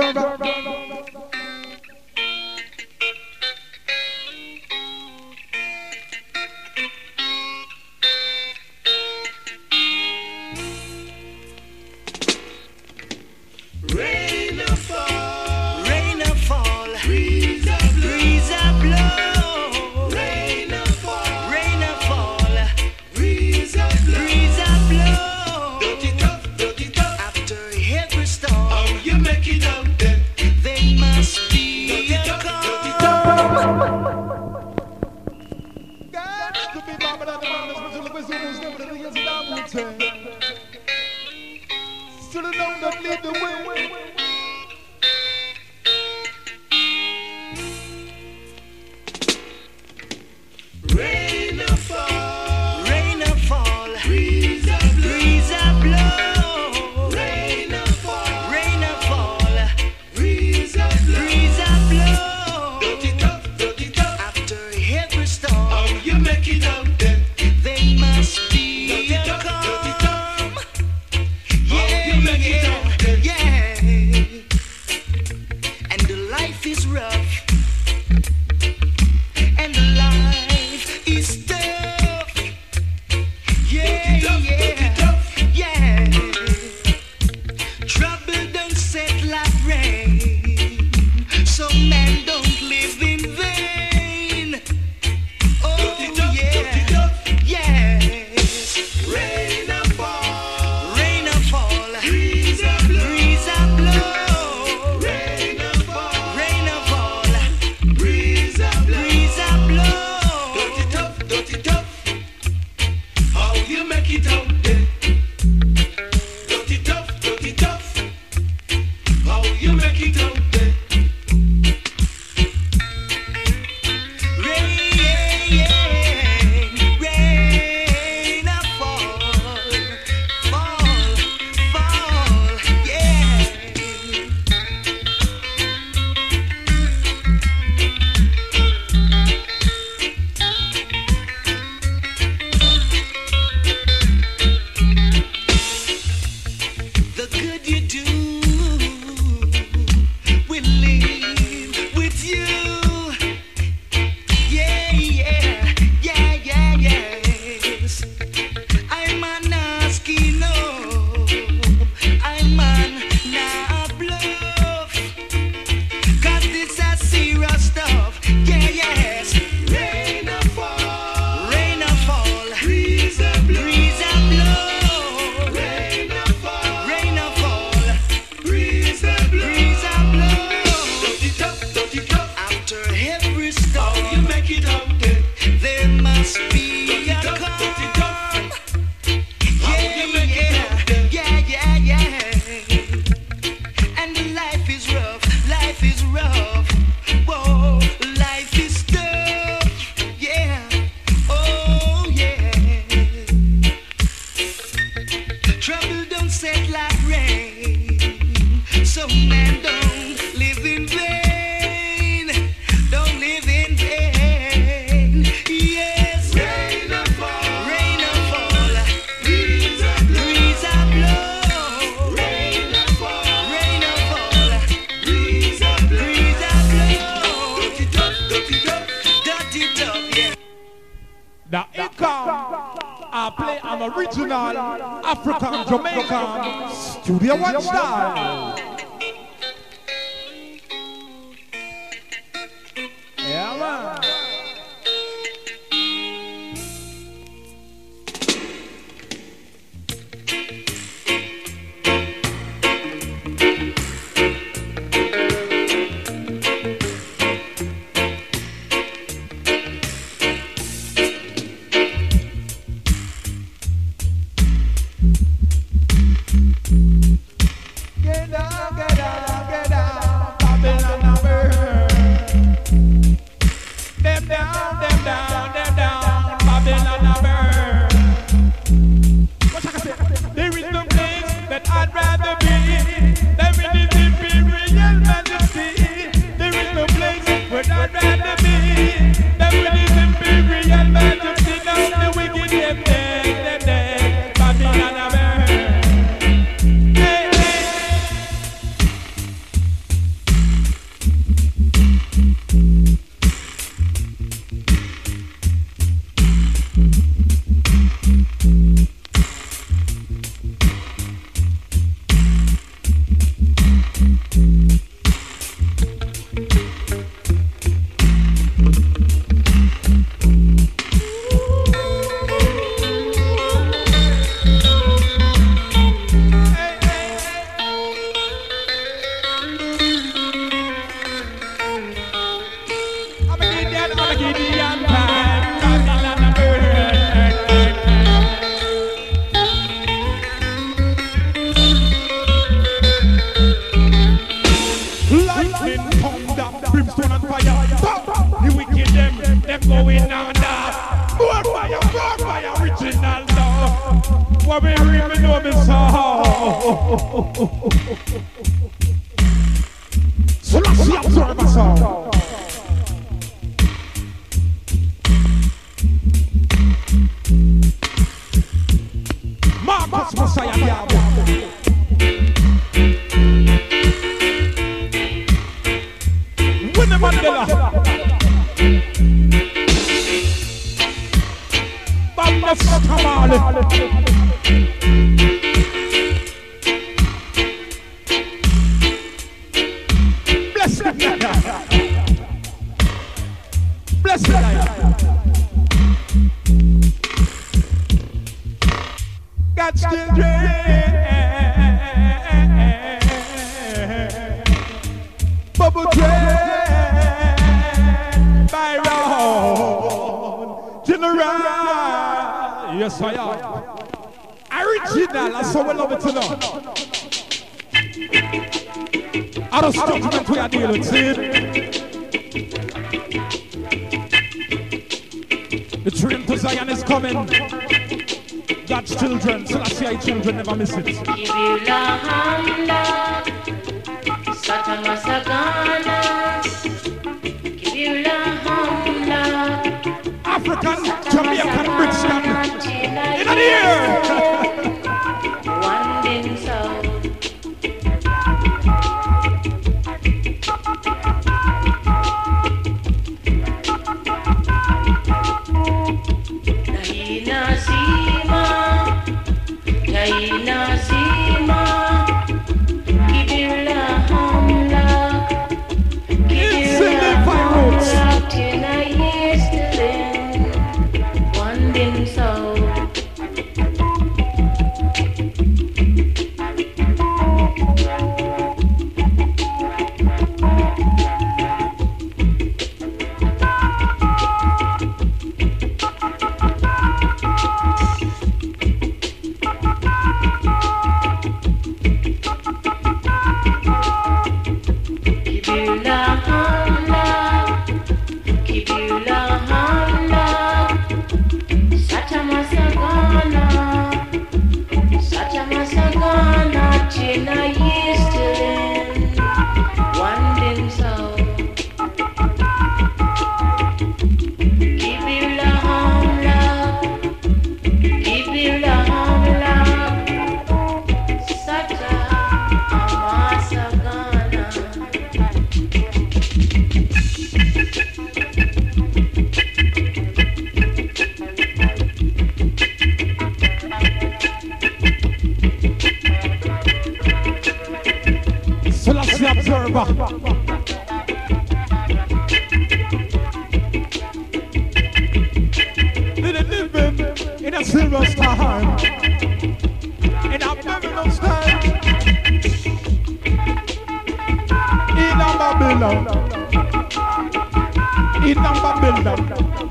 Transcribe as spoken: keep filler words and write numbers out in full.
Rain a fall, rain a fall, breeze a blow, breeze a blow. Rain a fall, rain a fall, breeze a blow, breeze a blow. Dirty tough, dirty tough. After every storm, how you make it out then? They must be dirty a tough, calm. Dirty tough. Got to be Baba the man, especially the person who's never the years of that mountain. Still alone that lead the way. Rain a fall, rain a fall, breeze a blow, breeze a blow. Rain a fall, rain a fall, breeze a blow, breeze a blow. Dirty tough, dirty tough. After every storm, how you make it out then? They must be dirty a tough, calm. Dirty tough. Yeah, how you make it out then? Yeah. And the life is rough, and the life is tough. Yeah, yeah, yeah. Trouble don't set like rain, so men don't live in vain. Oh yeah, yes. Rain a fall, rain a fall, breeze a blow, breeze a blow. Rain a fall, rain a fall, breeze a blow, breeze a blow. Dirty tough, dirty tough. How you make it out there? Dirty tough, dirty tough. How you make it out there? Rain, rain a fall, fall, fall, yeah. The good you do will live with you. Yeah, yeah, yeah, yeah, yes. I'm an asking no, I'm an not bluff. Cause this a serious stuff. Yeah, yes. Rain a fall, rain a fall, breeze a blow, breeze a blow. Rain a fall, rain a fall, breeze a blow, breeze a blow. Dirty tough, dirty tough. After every storm, how you make it out there? There must be dirty a tough, calm. Dirty tough. How you make it out there? Yeah, yeah, yeah. And life is rough, life is rough. Whoa, life is tough. Yeah, oh yeah. Trouble don't set like rain, so man don't live in vain. Don't live in vain. Yes, rain a fall, rain a fall, breeze a blow, breeze a blow. Rain a fall, rain a fall, breeze a blow, breeze a blow. Dirty tough, dirty tough, dirty tough, yeah. Now it come, I play an original African Jamaican studio one style. Yeah, man. Get down. going on now. More fire, more fire, original now. What we really know me so. So let's see absorb us all. Marcus Messiah Diabo. Winnie Mandela. Bamnas Kamale. Bless the night. Bless the night. God's children. Bubble Train. Byron. General. Yes, I am. Original. That's how we love it to know. Out of judgment we are dealing, see it? The train to Zion is coming. God's children, Selassie children never miss it. African, Jamaican, Brixton. In the air! One din so. Naina Zima, Naina Zima, Kibila Hamla, Kibila Hamla, Tina yesterday, one din so. In Babylon,